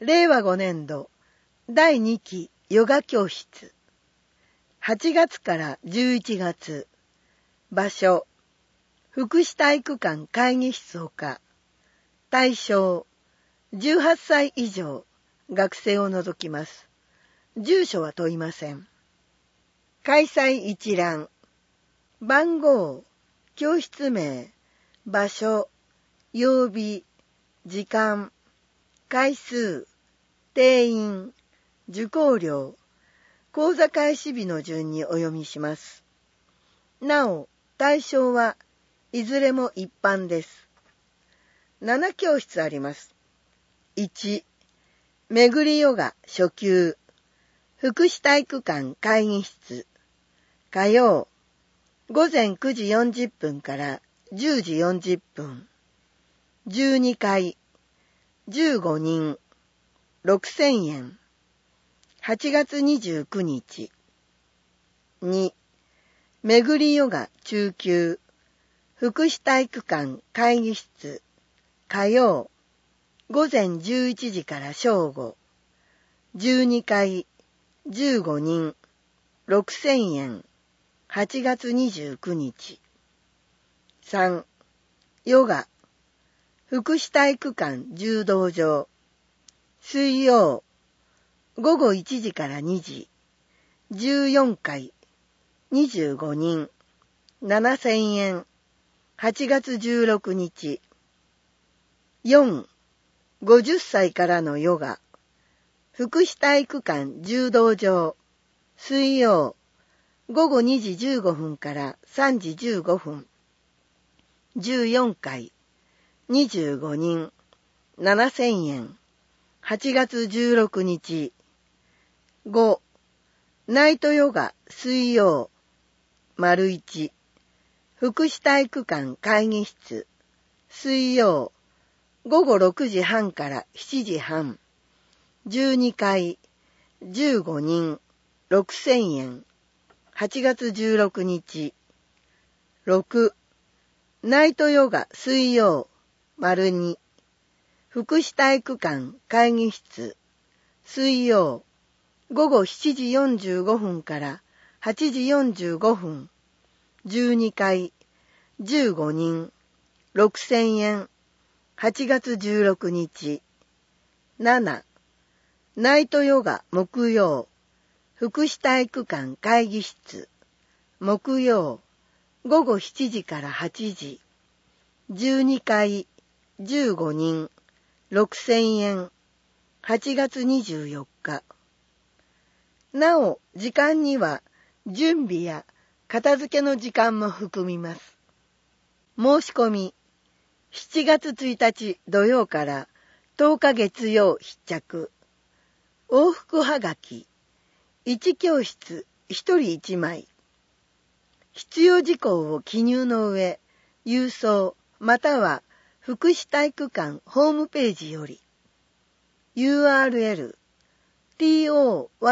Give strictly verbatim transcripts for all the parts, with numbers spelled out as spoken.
れいわごねんどだいにきヨガ教室。はちがつからじゅういちがつ。場所、福祉体育館会議室ほか。対象、じゅうはっさい以上、学生を除きます。住所は問いません。開催一覧。番号、教室名、場所、曜日、時間、回数、定員、受講料、講座開始日の順にお読みします。なお、対象はいずれも一般です。ななきょうしつあります。いち、巡りヨガ初級、福祉体育館会議室、火曜、ごぜんくじよんじゅっぷんからじゅうじよんじゅっぷん、じゅうにかい、じゅうごにん、ろくせんえん、はちがつにじゅうくにち。に、巡りヨガ中級、福祉体育館会議室、火曜、ごぜんじゅういちじから正午、じゅうにかい、じゅうごにん、ろくせんえん、はちがつにじゅうくにち。さん、ヨガ、福祉体育館柔道場、水曜、ごごいちじからにじ、じゅうよんかい、にじゅうごにん、ななせんえん、はちがつじゅうろくにち。よん、ごじゅっさいからのヨガ、福祉体育館柔道場、水曜、ごごにじじゅうごふんからさんじじゅうごふん、じゅうよんかい、にじゅうごにん、ななせんえん、はちがつじゅうろくにち。ご、ナイトヨガ水曜、丸いち、福祉体育館会議室、水曜、ごごろくじはんからしちじはん、じゅうにかい、じゅうごにん、ろくせんえん、はちがつじゅうろくにち。ろく、ナイトヨガ水曜、丸に、福祉体育館会議室、水曜、ごごしちじよんじゅうごふんからはちじよんじゅうごふん、じゅうにかい、じゅうごにん、ろくせんえん、はちがつじゅうろくにち。なな、ナイトヨガ木曜、福祉体育館会議室、木曜、ごごしちじからはちじ、じゅうにかい、じゅうごにん、ろくせんえん、はちがつにじゅうよっか。なお、時間には準備や片付けの時間も含みます。申し込み、しちがつついたち土曜からとおか月曜必着。往復はがき、いちきょうしつひとりいちまい。必要事項を記入の上、郵送または福祉体育館ホームページより ユーアールエル トヨガ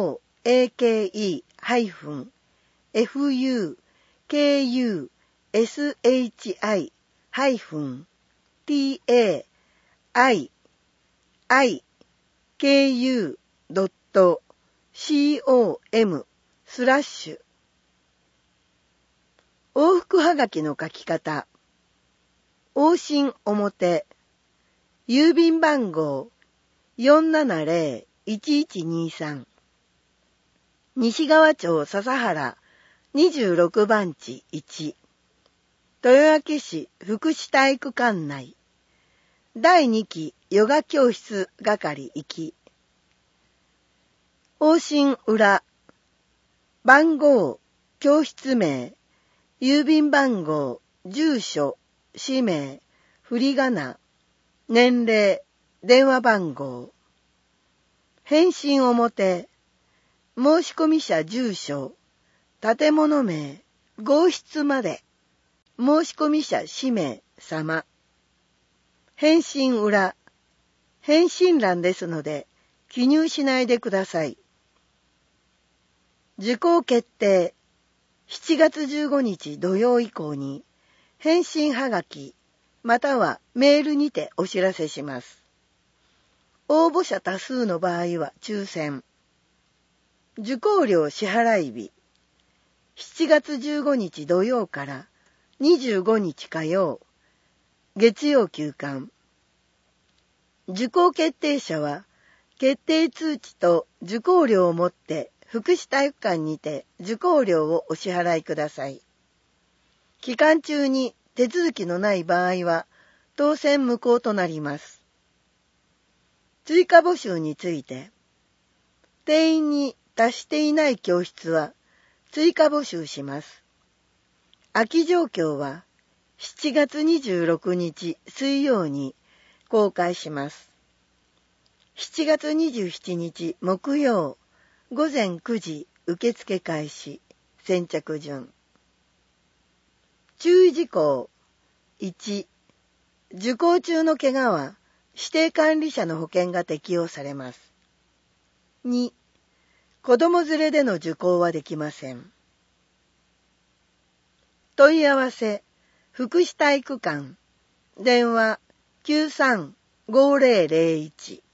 フユーケーユーエスエイチアイ タイアイケーユードットコム スラッシュ往復はがきの書き方。往診表、郵便番号 よんななぜろいちいちにさん、西川町笹原にじゅうろくばんちいち、豊明市福祉体育館内、だいにきヨガ教室係行き。往診裏、番号、教室名、郵便番号、住所、氏名、振り仮名、年齢、電話番号。返信表、申込者住所、建物名、号室まで、申込者氏名様。返信裏、返信欄ですので、記入しないでください。受講決定、しちがつじゅうごにち土曜以降に、返信はがき、またはメールにてお知らせします。 応募者多数の場合は抽選。受講料支払い日。しちがつじゅうごにち土曜からにじゅうごにち火曜。月曜休館。受講決定者は決定通知と受講料をもって福祉体育館にて受講料をお支払いください。期間中に手続きのない場合は当選無効となります。追加募集について、定員に達していない教室は追加募集します。空き状況はしちがつにじゅうろくにち水曜に公開します。しちがつにじゅうしちにち木曜ごぜんくじ受付開始。先着順。注意事項。いち、受講中の怪我は指定管理者の保険が適用されます。に、子供連れでの受講はできません。問い合わせ、福祉体育館、電話きゅうさんごーぜろぜろいち。